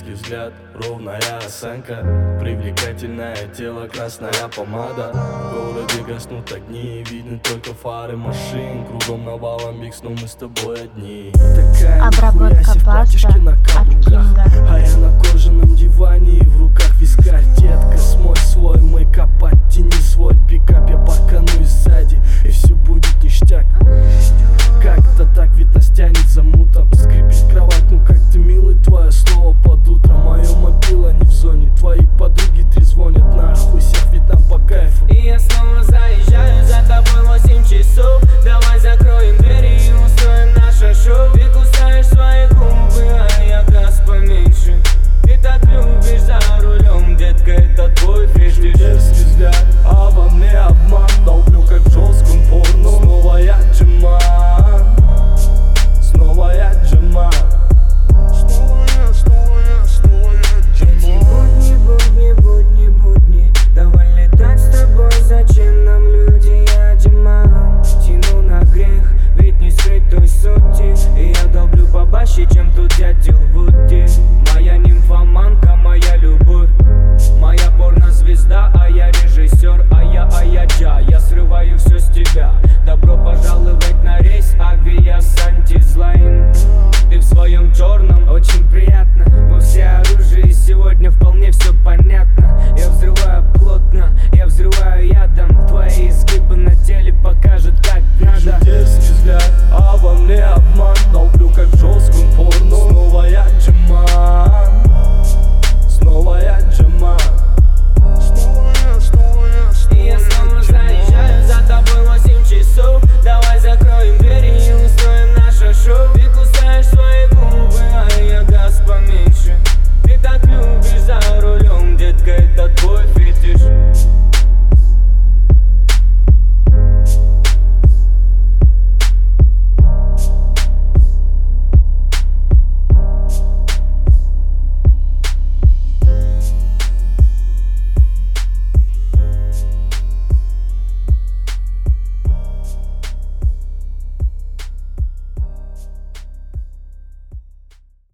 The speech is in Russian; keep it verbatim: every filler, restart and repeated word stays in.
Детский взгляд, ровная осанка, привлекательное тело, красная помада. В городе гаснут огни, видны только фары машин. Кругом навалом микс, но мы с тобой одни. Такая Обработка нихуя себе в платьишке на каблуках, а я на кожаном диване.